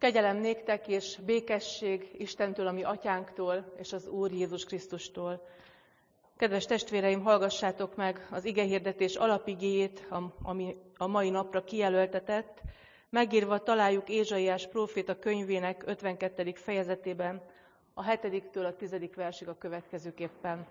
Kegyelem néktek és békesség Istentől, a mi atyánktól, és az Úr Jézus Krisztustól. Kedves testvéreim, hallgassátok meg az igehirdetés alapigéjét, ami a mai napra kijelöltetett. Megírva találjuk Ézsaiás próféta könyvének 52. fejezetében, a 7-től a 10. versig a következőképpen.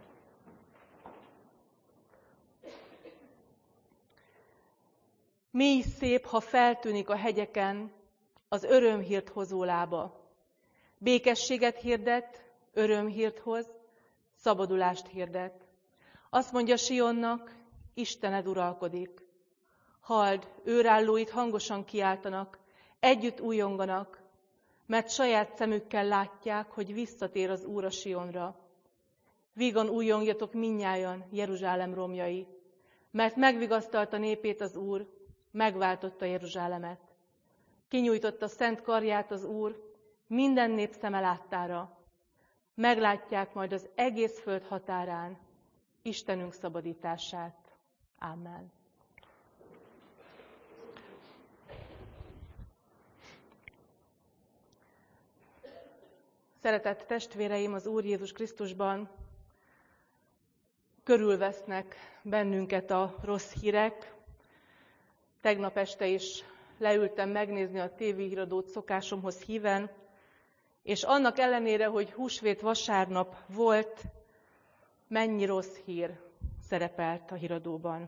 Mély szép, ha feltűnik a hegyeken az örömhírt hozó lába. Békességet hirdet, örömhírt hoz, szabadulást hirdet. Azt mondja Sionnak, Istened uralkodik. Halld, őrállóit hangosan kiáltanak, együtt újonganak, mert saját szemükkel látják, hogy visszatér az Úr a Sionra. Vígan újongjatok mindnyájan, Jeruzsálem romjai, mert megvigasztalta népét az Úr, megváltotta Jeruzsálemet. Kinyújtotta szent karját az Úr minden nép szeme láttára. Meglátják majd az egész föld határán Istenünk szabadítását. Amen. Szeretett testvéreim az Úr Jézus Krisztusban, körülvesznek bennünket a rossz hírek. Tegnap este is leültem megnézni a tévéhíradót szokásomhoz híven, és annak ellenére, hogy húsvét vasárnap volt, mennyi rossz hír szerepelt a híradóban.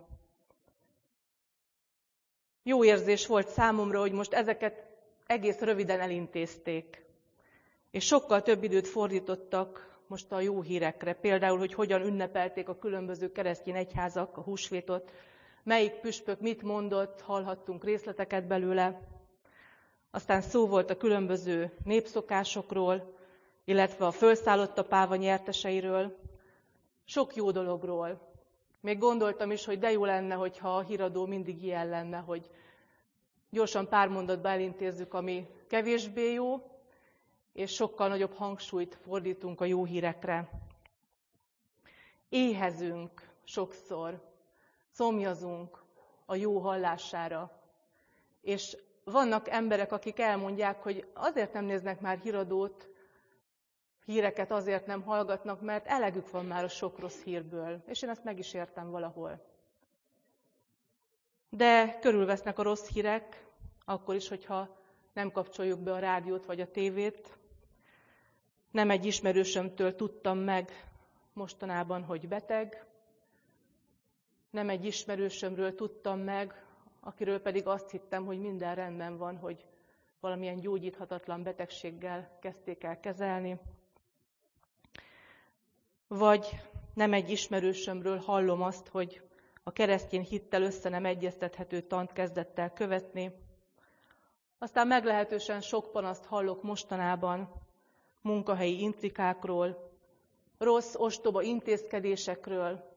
Jó érzés volt számomra, hogy most ezeket egész röviden elintézték, és sokkal több időt fordítottak most a jó hírekre. Például, hogy hogyan ünnepelték a különböző keresztény egyházak a húsvétot, melyik püspök mit mondott, hallhattunk részleteket belőle. Aztán szó volt a különböző népszokásokról, illetve a fölszállott a páva nyerteseiről, sok jó dologról. Még gondoltam is, hogy de jó lenne, hogyha a híradó mindig ilyen lenne, hogy gyorsan pár mondatba elintézzük, ami kevésbé jó, és sokkal nagyobb hangsúlyt fordítunk a jó hírekre. Éhezünk sokszor, szomjazunk a jó hallására, és vannak emberek, akik elmondják, hogy azért nem néznek már híradót, híreket azért nem hallgatnak, mert elegük van már a sok rossz hírből, és én ezt meg is értem valahol. De körülvesznek a rossz hírek, akkor is, hogyha nem kapcsoljuk be a rádiót vagy a tévét. Nem egy ismerősömtől tudtam meg mostanában, hogy beteg. Nem egy ismerősömről tudtam meg, akiről pedig azt hittem, hogy minden rendben van, hogy valamilyen gyógyíthatatlan betegséggel kezdték el kezelni. Vagy nem egy ismerősömről hallom azt, hogy a keresztény hittel össze nem egyeztethető tant kezdett el követni. Aztán meglehetősen sok panaszt hallok mostanában munkahelyi intrikákról, rossz, ostoba intézkedésekről,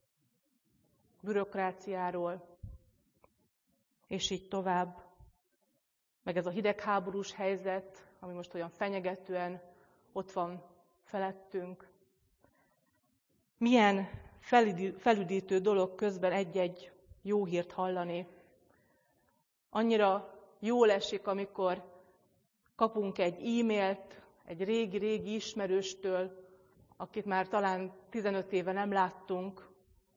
bürokráciáról, és így tovább. Meg ez a hidegháborús helyzet, ami most olyan fenyegetően ott van felettünk. Milyen felüdítő dolog közben egy-egy jó hírt hallani. Annyira jól esik, amikor kapunk egy e-mailt egy régi-régi ismerőstől, akit már talán 15 éve nem láttunk,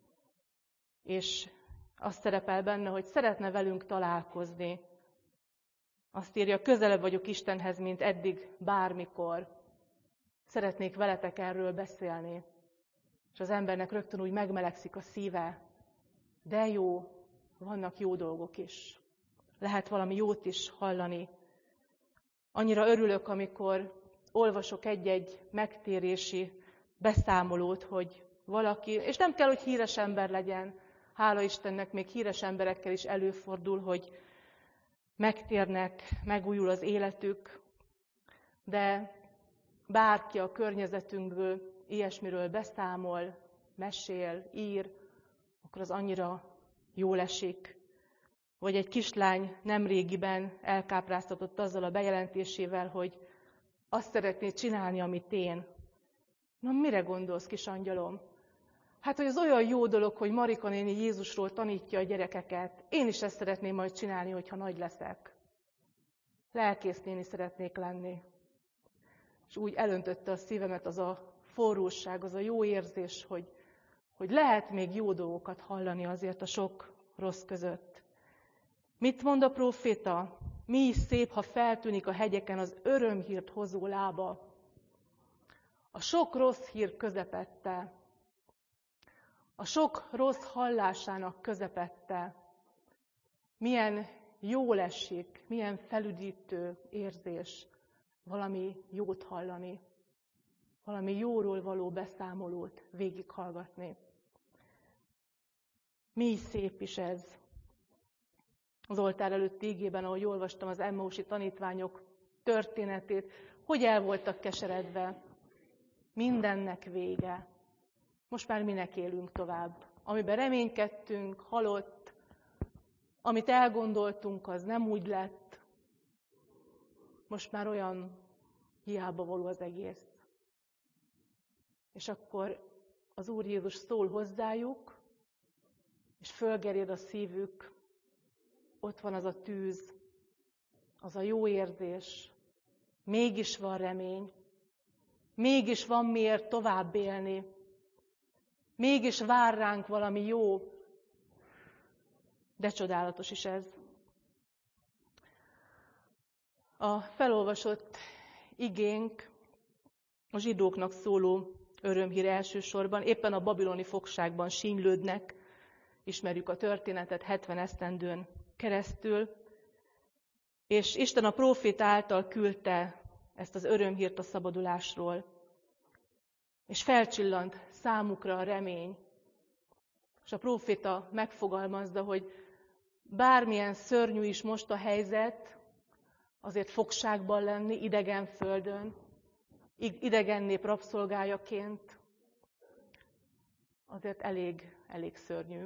és azt szerepel benne, hogy szeretne velünk találkozni. Azt írja, közelebb vagyok Istenhez, mint eddig bármikor. Szeretnék veletek erről beszélni. És az embernek rögtön úgy megmelegszik a szíve. De jó, vannak jó dolgok is. Lehet valami jót is hallani. Annyira örülök, amikor olvasok egy-egy megtérési beszámolót, hogy valaki, és nem kell, hogy híres ember legyen, hála Istennek még híres emberekkel is előfordul, hogy megtérnek, megújul az életük, de bárki a környezetünkből ilyesmiről beszámol, mesél, ír, akkor az annyira jól esik. Vagy egy kislány nemrégiben elkápráztatott azzal a bejelentésével, hogy azt szeretné csinálni, amit én. Na, mire gondolsz, kis angyalom? Hát, hogy az olyan jó dolog, hogy Marika néni Jézusról tanítja a gyerekeket. Én is ezt szeretném majd csinálni, hogyha nagy leszek. lelkésznéni szeretnék lenni. És úgy elöntötte a szívemet az a forróság, az a jó érzés, hogy lehet még jó dolgokat hallani azért a sok rossz között. Mit mond a próféta? Mi is szép, ha feltűnik a hegyeken az örömhírt hozó lába. A sok rossz hír közepette, a sok rossz hallásának közepette, milyen jól esik, milyen felüdítő érzés valami jót hallani, valami jóról való beszámolót végighallgatni. Mi szép is ez. Az oltár előtti igében, ahogy olvastam az emmausi tanítványok történetét, hogy el voltak keseredve. Mindennek vége. Most már minek élünk tovább? Amiben reménykedtünk, halott, amit elgondoltunk, az nem úgy lett. Most már olyan hiába való az egész. És akkor az Úr Jézus szól hozzájuk, és fölgered a szívük, ott van az a tűz, az a jó érzés, mégis van remény, mégis van miért tovább élni, mégis vár ránk valami jó, de csodálatos is ez. A felolvasott igénk a zsidóknak szóló örömhír elsősorban, éppen a babiloni fogságban sínylődnek, ismerjük a történetet 70 esztendőn keresztül, és Isten a próféta által küldte ezt az örömhírt a szabadulásról, és felcsillant számukra a remény. És a próféta megfogalmazza, hogy bármilyen szörnyű is most a helyzet, azért fogságban lenni, idegen földön, idegen nép rabszolgájaként, azért elég szörnyű.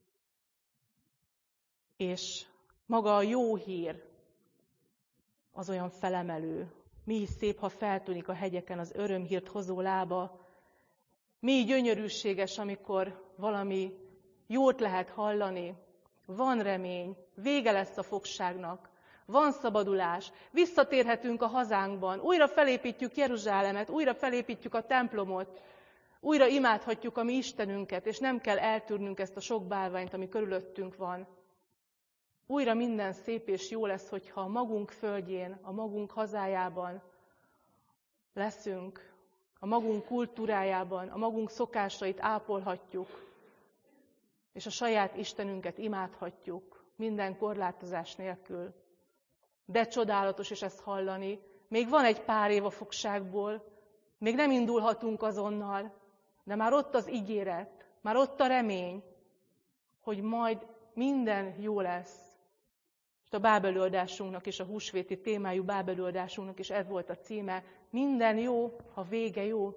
És maga a jó hír az olyan felemelő. Mi is szép, ha feltűnik a hegyeken az örömhírt hozó lába. Mi gyönyörűséges, amikor valami jót lehet hallani. Van remény, vége lesz a fogságnak, van szabadulás, visszatérhetünk a hazánkban, újra felépítjük Jeruzsálemet, újra felépítjük a templomot, újra imádhatjuk a mi Istenünket, és nem kell eltűrnünk ezt a sok bálványt, ami körülöttünk van. Újra minden szép és jó lesz, hogyha a magunk földjén, a magunk hazájában leszünk, a magunk kultúrájában, a magunk szokásait ápolhatjuk, és a saját Istenünket imádhatjuk minden korlátozás nélkül. De csodálatos is ezt hallani. Még van egy pár év a fogságból, még nem indulhatunk azonnal, de már ott az ígéret, már ott a remény, hogy majd minden jó lesz. És a bábelőadásunknak és a húsvéti témájú bábelőadásunknak is ez volt a címe, minden jó, ha vége jó.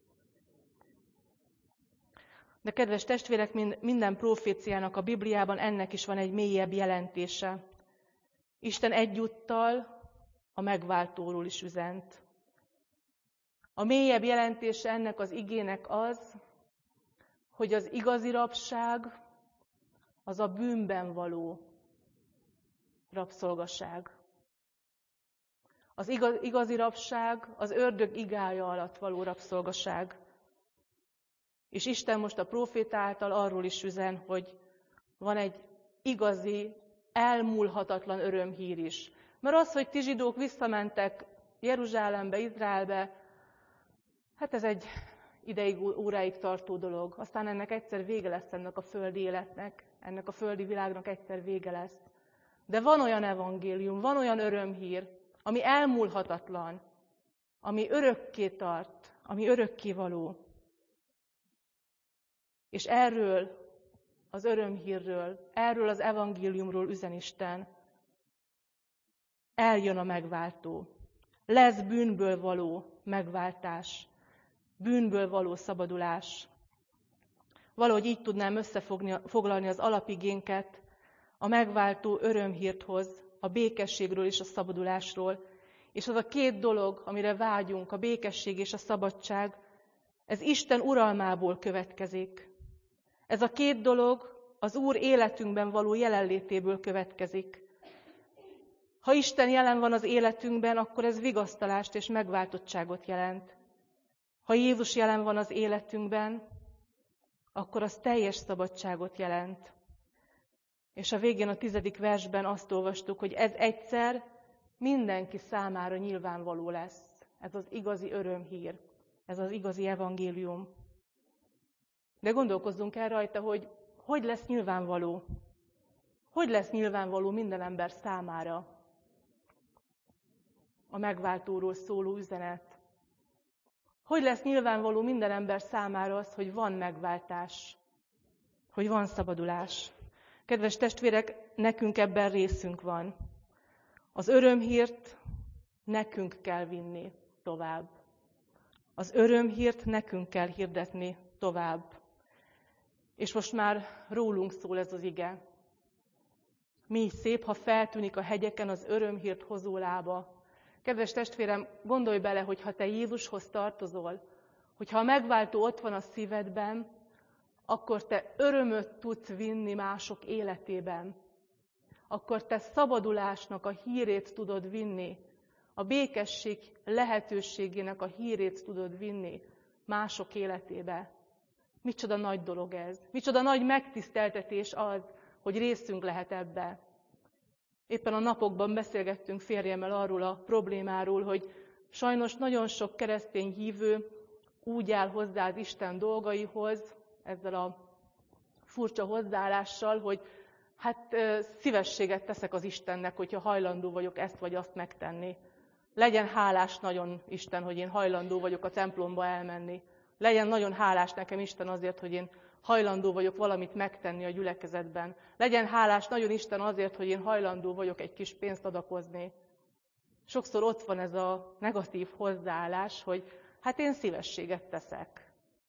De kedves testvérek, minden proféciának a Bibliában ennek is van egy mélyebb jelentése. Isten egyúttal a megváltóról is üzent. A mélyebb jelentése ennek az igének az, hogy az igazi rabság az a bűnben való rabszolgaság. Az igazi rabság az ördög igája alatt való rabszolgaság. És Isten most a próféta által arról is üzen, hogy van egy igazi, elmúlhatatlan örömhír is. Mert az, hogy ti zsidók visszamentek Jeruzsálembe, Izraelbe, hát ez egy ideig, óráig tartó dolog. Aztán ennek egyszer vége lesz, ennek a földi életnek, ennek a földi világnak egyszer vége lesz. De van olyan evangélium, van olyan örömhír, ami elmúlhatatlan, ami örökké tart, ami örökkévaló. És erről az örömhírről, erről az evangéliumról üzen Isten. Eljön a megváltó. Lesz bűnből való megváltás, bűnből való szabadulás. Valahogy így tudnám összefoglalni az alapigénket, a megváltó örömhírt hoz, a békességről és a szabadulásról. És az a két dolog, amire vágyunk, a békesség és a szabadság, ez Isten uralmából következik. Ez a két dolog az Úr életünkben való jelenlétéből következik. Ha Isten jelen van az életünkben, akkor ez vigasztalást és megváltottságot jelent. Ha Jézus jelen van az életünkben, akkor az teljes szabadságot jelent. És a végén a 10. versben azt olvastuk, hogy ez egyszer mindenki számára nyilvánvaló lesz. Ez az igazi örömhír, ez az igazi evangélium. De gondolkozzunk el rajta, hogy lesz nyilvánvaló. Hogy lesz nyilvánvaló minden ember számára a megváltóról szóló üzenet? Hogy lesz nyilvánvaló minden ember számára az, hogy van megváltás, hogy van szabadulás? Kedves testvérek, nekünk ebben részünk van. Az örömhírt nekünk kell vinni tovább. Az örömhírt nekünk kell hirdetni tovább. És most már rólunk szól ez az ige. Mi szép, ha feltűnik a hegyeken az örömhírt hozó lába. Kedves testvérem, gondolj bele, hogy ha te Jézushoz tartozol, hogyha a megváltó ott van a szívedben, akkor te örömöt tudsz vinni mások életében. Akkor te szabadulásnak a hírét tudod vinni, a békesség lehetőségének a hírét tudod vinni mások életébe. Micsoda nagy dolog ez, micsoda nagy megtiszteltetés az, hogy részünk lehet ebbe. Éppen a napokban beszélgettünk férjemmel arról a problémáról, hogy sajnos nagyon sok keresztény hívő úgy áll hozzá az Isten dolgaihoz, ezzel a furcsa hozzáállással, hogy hát szívességet teszek az Istennek, hogyha hajlandó vagyok ezt vagy azt megtenni. Legyen hálás nagyon Isten, hogy én hajlandó vagyok a templomba elmenni. Legyen nagyon hálás nekem Isten azért, hogy én hajlandó vagyok valamit megtenni a gyülekezetben. Legyen hálás nagyon Isten azért, hogy én hajlandó vagyok egy kis pénzt adakozni. Sokszor ott van ez a negatív hozzáállás, hogy hát én szívességet teszek.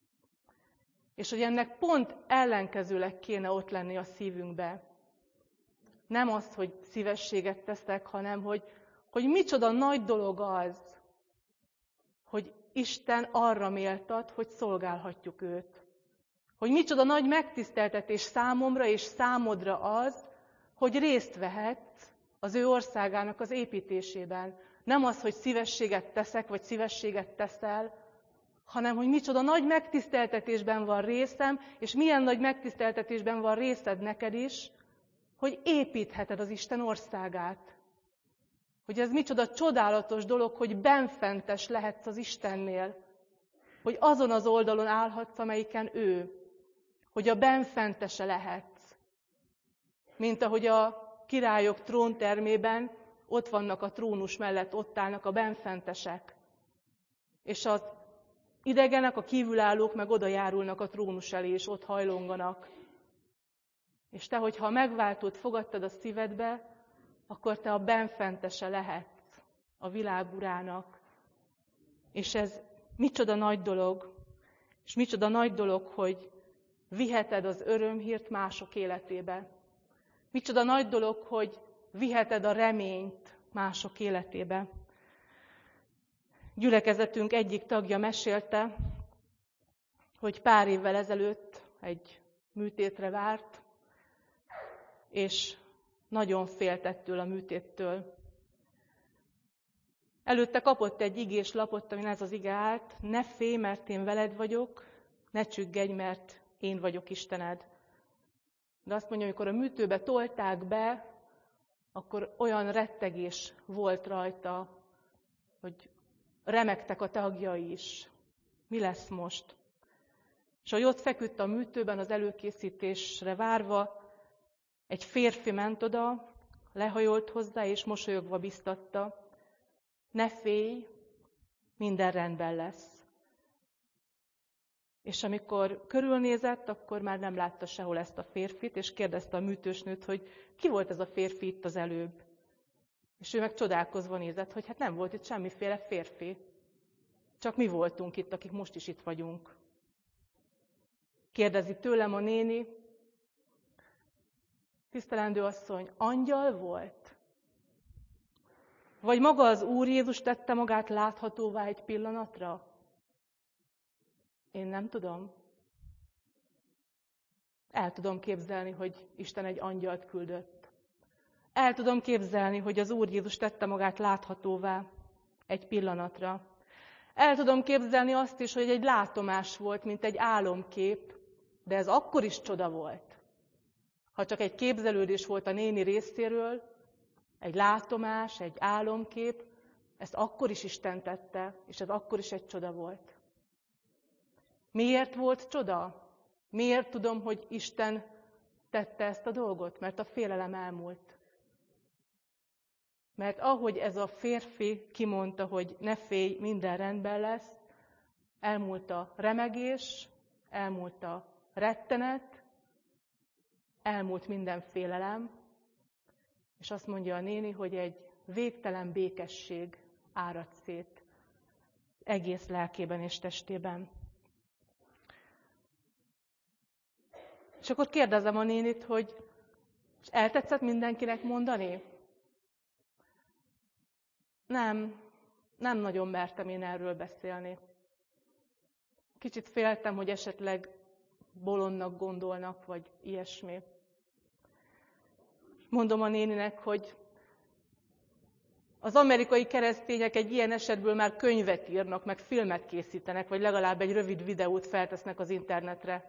És hogy ennek pont ellenkezőleg kéne ott lenni a szívünkbe. Nem az, hogy szívességet teszek, hanem hogy micsoda nagy dolog az, hogy Isten arra méltat, hogy szolgálhatjuk őt. Hogy micsoda nagy megtiszteltetés számomra és számodra az, hogy részt vehetsz az ő országának az építésében. Nem az, hogy szívességet teszek, vagy szívességet teszel, hanem hogy micsoda nagy megtiszteltetésben van részem, és milyen nagy megtiszteltetésben van részed neked is, hogy építheted az Isten országát. Hogy ez micsoda csodálatos dolog, hogy benfentes lehetsz az Istennél. Hogy azon az oldalon állhatsz, amelyiken ő. Hogy a benfentese lehetsz. Mint ahogy a királyok tróntermében ott vannak a trónus mellett, ott állnak a benfentesek. És az idegenek, a kívülállók meg oda járulnak a trónus elé, és ott hajlonganak. És te, hogyha a megváltót fogadtad a szívedbe, akkor te a benfentese lehetsz a világ urának. És ez micsoda nagy dolog, és micsoda nagy dolog, hogy viheted az örömhírt mások életébe. Micsoda nagy dolog, hogy viheted a reményt mások életébe. Gyülekezetünk egyik tagja mesélte, hogy pár évvel ezelőtt egy műtétre várt, és nagyon félt ettől a műtéttől. Előtte kapott egy igés lapot, amin ez az ige állt: ne félj, mert én veled vagyok, ne csüggedj, mert én vagyok Istened. De azt mondja, amikor a műtőbe tolták be, akkor olyan rettegés volt rajta, hogy remegtek a tagjai is. Mi lesz most? És ahogy ott feküdt a műtőben az előkészítésre várva, egy férfi ment oda, lehajolt hozzá, és mosolyogva biztatta: ne félj, minden rendben lesz. És amikor körülnézett, akkor már nem látta sehol ezt a férfit, és kérdezte a műtősnőt, hogy ki volt ez a férfi itt az előbb. És ő meg csodálkozva nézett, hogy hát nem volt itt semmiféle férfi. Csak mi voltunk itt, akik most is itt vagyunk. Kérdezi tőlem a néni: tisztelendő asszony, angyal volt? Vagy maga az Úr Jézus tette magát láthatóvá egy pillanatra? Én nem tudom. El tudom képzelni, hogy Isten egy angyalt küldött. El tudom képzelni, hogy az Úr Jézus tette magát láthatóvá egy pillanatra. El tudom képzelni azt is, hogy egy látomás volt, mint egy álomkép, de ez akkor is csoda volt. Ha csak egy képzelődés volt a néni részéről, egy látomás, egy álomkép, ezt akkor is Isten tette, és ez akkor is egy csoda volt. Miért volt csoda? Miért tudom, hogy Isten tette ezt a dolgot? Mert a félelem elmúlt. Mert ahogy ez a férfi kimondta, hogy ne félj, minden rendben lesz, elmúlt a remegés, elmúlt a rettenet, elmúlt minden félelem, és azt mondja a néni, hogy egy végtelen békesség árad szét egész lelkében és testében. És akkor kérdezem a nénit, hogy eltetszett mindenkinek mondani? Nem nagyon mertem én erről beszélni. Kicsit féltem, hogy esetleg bolondnak gondolnak, vagy ilyesmi. Mondom a néninek, hogy az amerikai keresztények egy ilyen esetből már könyvet írnak, meg filmet készítenek, vagy legalább egy rövid videót feltesznek az internetre.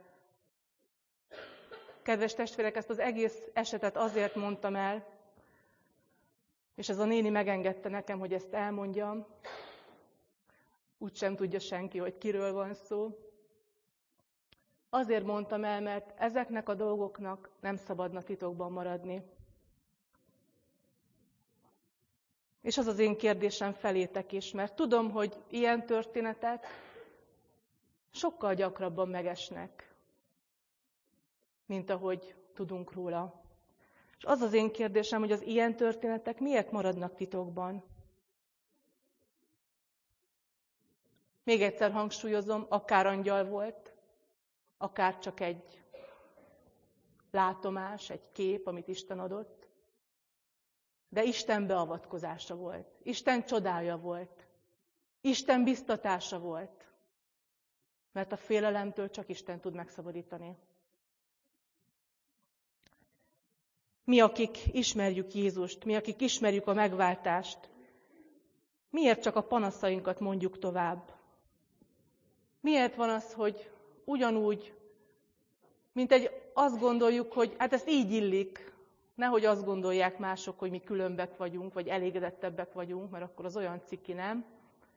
Kedves testvérek, ezt az egész esetet azért mondtam el, és ez a néni megengedte nekem, hogy ezt elmondjam. Úgysem tudja senki, hogy kiről van szó. Azért mondtam el, mert ezeknek a dolgoknak nem szabadna titokban maradni. És az az én kérdésem felétek is, mert tudom, hogy ilyen történetek sokkal gyakrabban megesnek, mint ahogy tudunk róla. És az az én kérdésem, hogy az ilyen történetek miért maradnak titokban? Még egyszer hangsúlyozom, akár angyal volt, akár csak egy látomás, egy kép, amit Isten adott, de Isten beavatkozása volt, Isten csodája volt, Isten biztatása volt, mert a félelemtől csak Isten tud megszabadítani. Mi, akik ismerjük Jézust, mi, akik ismerjük a megváltást, miért csak a panaszainkat mondjuk tovább? Miért van az, hogy ugyanúgy, mint azt gondoljuk, hogy hát ezt így illik, nehogy azt gondolják mások, hogy mi különbek vagyunk, vagy elégedettebbek vagyunk, mert akkor az olyan ciki, nem?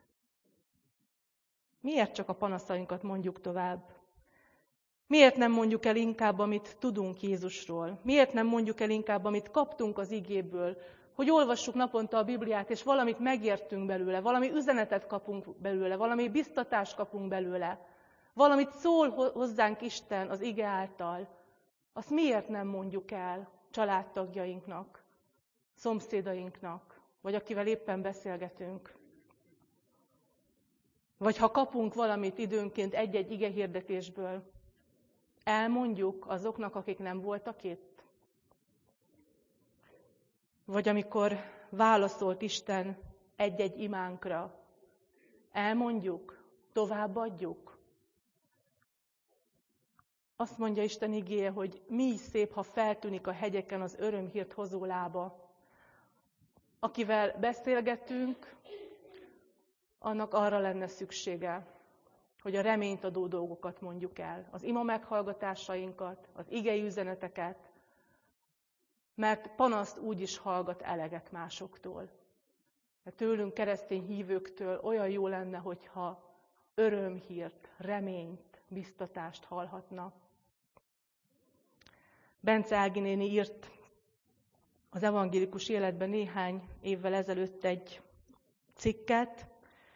Miért csak a panaszainkat mondjuk tovább? Miért nem mondjuk el inkább, amit tudunk Jézusról? Miért nem mondjuk el inkább, amit kaptunk az igéből? Hogy olvassuk naponta a Bibliát, és valamit megértünk belőle, valami üzenetet kapunk belőle, valami biztatást kapunk belőle, valamit szól hozzánk Isten az ige által. Azt miért nem mondjuk el családtagjainknak, szomszédainknak, vagy akivel éppen beszélgetünk? Vagy ha kapunk valamit időnként egy-egy igehirdetésből, elmondjuk azoknak, akik nem voltak itt? Vagy amikor válaszolt Isten egy-egy imánkra, elmondjuk, továbbadjuk? Azt mondja Isten igéje, hogy mi is szép, ha feltűnik a hegyeken az örömhírt hozó lába. Akivel beszélgetünk, annak arra lenne szüksége, hogy a reményt adó dolgokat mondjuk el, az ima meghallgatásainkat, az igei üzeneteket, mert panaszt úgy is hallgat eleget másoktól. De tőlünk, keresztény hívőktől olyan jó lenne, hogyha örömhírt, reményt, biztatást hallhatna. Bence Ági néni írt az evangélikus életben néhány évvel ezelőtt egy cikket.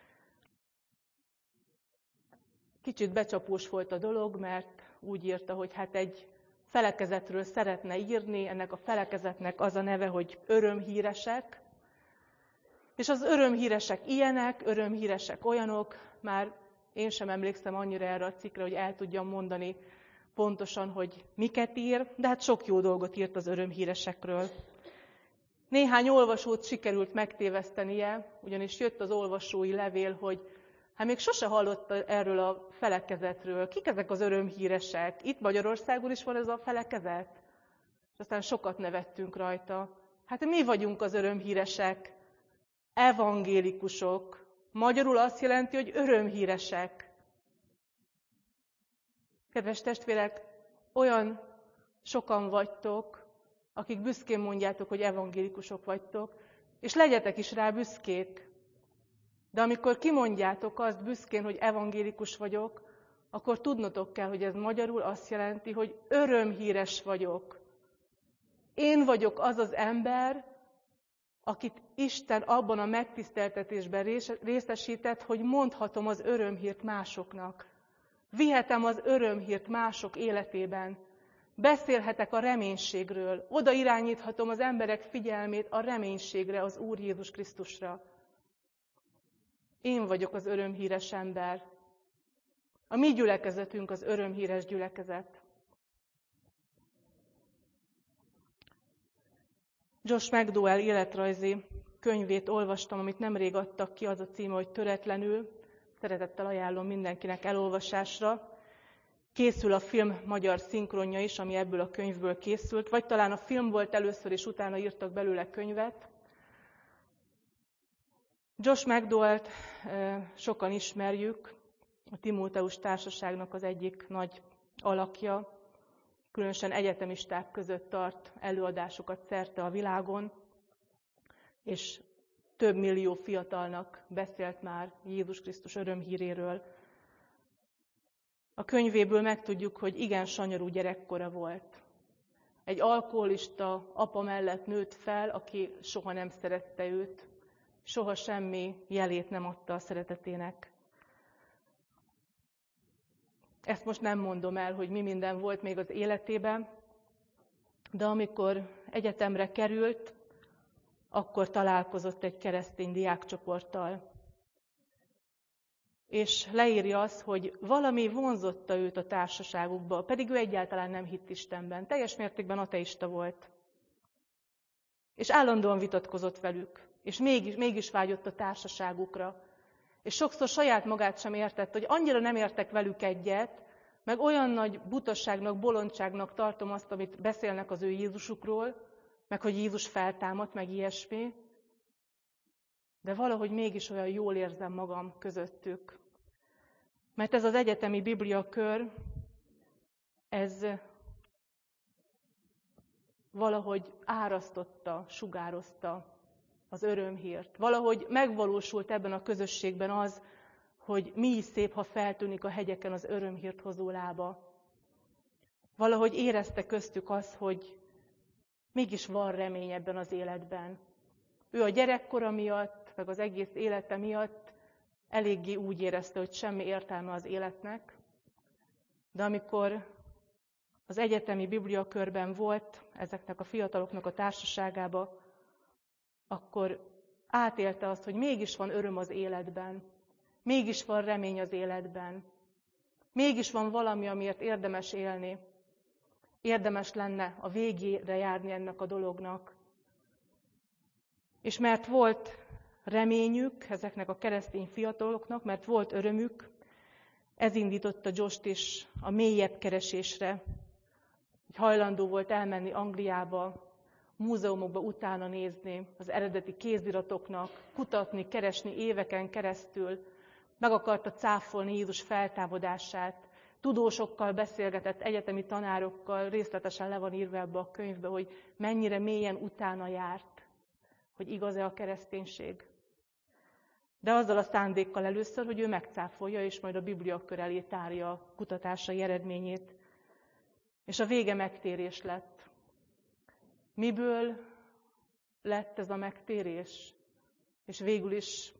Kicsit becsapós volt a dolog, mert úgy írta, hogy hát egy felekezetről szeretne írni, ennek a felekezetnek az a neve, hogy örömhíresek. És az örömhíresek ilyenek, örömhíresek olyanok, már én sem emlékszem annyira erre a cikkre, hogy el tudjam mondani pontosan, hogy miket ír, de hát sok jó dolgot írt az örömhíresekről. Néhány olvasót sikerült megtévesztenie, ugyanis jött az olvasói levél, hogy hát még sose hallott erről a felekezetről. Kik ezek az örömhíresek? Itt Magyarországon is van ez a felekezet? És aztán sokat nevettünk rajta. Hát mi vagyunk az örömhíresek, evangélikusok. Magyarul azt jelenti, hogy örömhíresek. Kedves testvérek, olyan sokan vagytok, akik büszkén mondjátok, hogy evangélikusok vagytok, és legyetek is rá büszkék. De amikor kimondjátok azt büszkén, hogy evangélikus vagyok, akkor tudnotok kell, hogy ez magyarul azt jelenti, hogy örömhíres vagyok. Én vagyok az az ember, akit Isten abban a megtiszteltetésben részesített, hogy mondhatom az örömhírt másoknak. Vihetem az örömhírt mások életében. Beszélhetek a reménységről. Oda irányíthatom az emberek figyelmét a reménységre, az Úr Jézus Krisztusra. Én vagyok az örömhíres ember. A mi gyülekezetünk az örömhíres gyülekezet. Josh McDowell életrajzi könyvét olvastam, amit nemrég adtak ki, az a címe, hogy Töretlenül. Szeretettel ajánlom mindenkinek elolvasásra. Készül a film magyar szinkronja is, ami ebből a könyvből készült, vagy talán a film volt először, és utána írtak belőle könyvet. Josh McDowell-t sokan ismerjük, a Timóteus Társaságnak az egyik nagy alakja, különösen egyetemisták között tart előadásokat szerte a világon, és több millió fiatalnak beszélt már Jézus Krisztus örömhíréről. A könyvéből megtudjuk, hogy igen sanyarú gyerekkora volt. Egy alkoholista apa mellett nőtt fel, aki soha nem szerette őt, soha semmi jelét nem adta a szeretetének. Ezt most nem mondom el, hogy mi minden volt még az életében, de amikor egyetemre került, akkor találkozott egy keresztény diákcsoporttal. És leírja azt, hogy valami vonzotta őt a társaságukba, pedig ő egyáltalán nem hitt Istenben, teljes mértékben ateista volt. És állandóan vitatkozott velük, és mégis vágyott a társaságukra. És sokszor saját magát sem értett, hogy annyira nem értek velük egyet, meg olyan nagy butaságnak, bolondságnak tartom azt, amit beszélnek az ő Jézusukról, meg hogy Jézus feltámadt, meg ilyesmi, de valahogy mégis olyan jól érzem magam közöttük. Mert ez az egyetemi bibliakör, ez valahogy árasztotta, sugározta az örömhírt. Valahogy megvalósult ebben a közösségben az, hogy mi is szép, ha feltűnik a hegyeken az örömhírt hozó lába. Valahogy érezte köztük azt, hogy mégis van remény ebben az életben. Ő a gyerekkora miatt, meg az egész élete miatt eléggé úgy érezte, hogy semmi értelme az életnek, de amikor az egyetemi bibliakörben volt, ezeknek a fiataloknak a társaságába, akkor átélte azt, hogy mégis van öröm az életben, mégis van remény az életben, mégis van valami, amiért érdemes élni, érdemes lenne a végére járni ennek a dolognak. És mert volt reményük ezeknek a keresztény fiataloknak, mert volt örömük, ez indította Jost is a mélyebb keresésre. Hajlandó volt elmenni Angliába, múzeumokba utána nézni az eredeti kéziratoknak, kutatni, keresni éveken keresztül. Meg akarta cáfolni Jézus feltámadását. Tudósokkal beszélgetett, egyetemi tanárokkal, részletesen le van írva ebbe a könyvbe, hogy mennyire mélyen utána járt, hogy igaz-e a kereszténység. De azzal a szándékkal először, hogy ő megcáfolja, és majd a bibliakör elé tárja a kutatásai eredményét. És a vége megtérés lett. Miből lett ez a megtérés? És végül is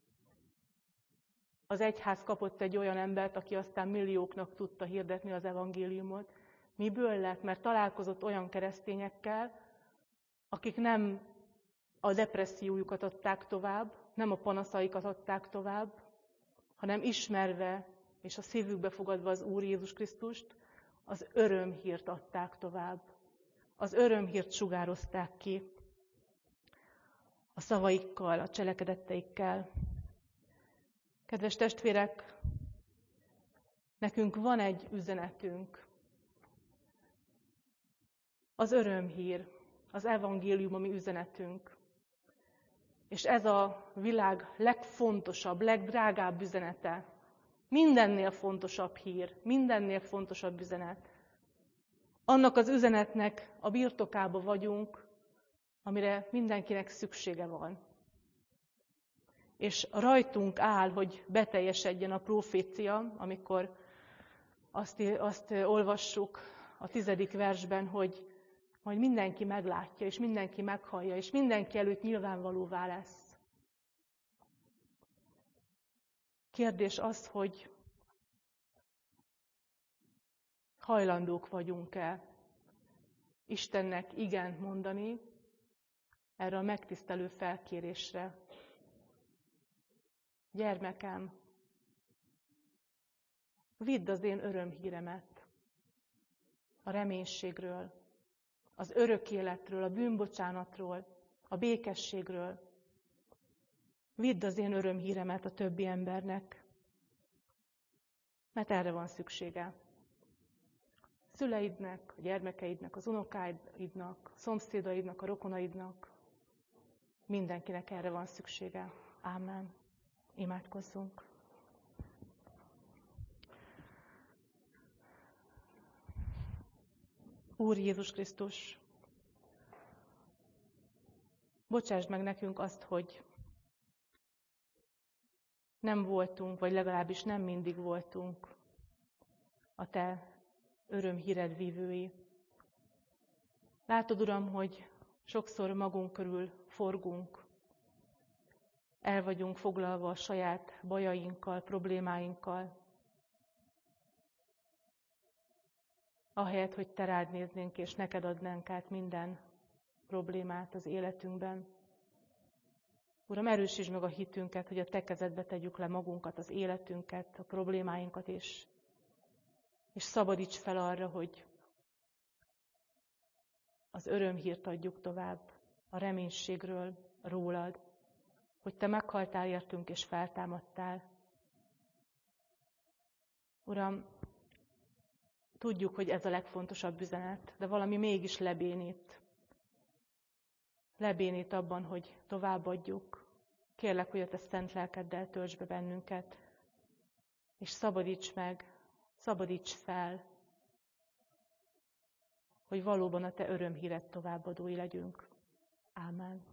az egyház kapott egy olyan embert, aki aztán millióknak tudta hirdetni az evangéliumot. Miből lett? Mert találkozott olyan keresztényekkel, akik nem a depressziójukat adták tovább, nem a panaszaikat adták tovább, hanem ismerve és a szívükbe fogadva az Úr Jézus Krisztust, az örömhírt adták tovább. Az örömhírt sugározták ki a szavaikkal, a cselekedeteikkel. Kedves testvérek, nekünk van egy üzenetünk. Az örömhír. az evangélium a mi üzenetünk. És ez a világ legfontosabb, legdrágább üzenete. Mindennél fontosabb hír, mindennél fontosabb üzenet. Annak az üzenetnek a birtokába vagyunk, amire mindenkinek szüksége van. És rajtunk áll, hogy beteljesedjen a profécia, amikor azt olvassuk a 10. versben, hogy majd mindenki meglátja, és mindenki meghallja, és mindenki előtt nyilvánvalóvá lesz. Kérdés az, hogy hajlandók vagyunk-e Istennek igent mondani erre a megtisztelő felkérésre. Gyermekem, vidd az én örömhíremet a reménységről, az örök életről, a bűnbocsánatról, a békességről. Vidd az én örömhíremet a többi embernek, mert erre van szüksége. Szüleidnek, a gyermekeidnek, az unokáidnak, a szomszédaidnak, a rokonaidnak, mindenkinek erre van szüksége. Ámen. Imádkozzunk. Úr Jézus Krisztus, bocsásd meg nekünk azt, hogy nem voltunk, vagy legalábbis nem mindig voltunk a Te örömhíred vívői. Látod, Uram, hogy sokszor magunk körül forgunk, el vagyunk foglalva a saját bajainkkal, problémáinkkal, ahelyett, hogy Te rád néznénk, és neked adnánk át minden problémát az életünkben. Uram, erősítsd meg a hitünket, hogy a Te kezedbe tegyük le magunkat, az életünket, a problémáinkat is. És szabadíts fel arra, hogy az örömhírt adjuk tovább, a reménységről, rólad, hogy Te meghaltál értünk és feltámadtál. Uram, tudjuk, hogy ez a legfontosabb üzenet, de valami mégis lebénít. Lebénít abban, hogy továbbadjuk. Kérlek, hogy a Te szent lelkeddel töltsd be bennünket, és szabadíts meg, szabadíts fel, hogy valóban a Te örömhíred továbbadói legyünk. Ámen.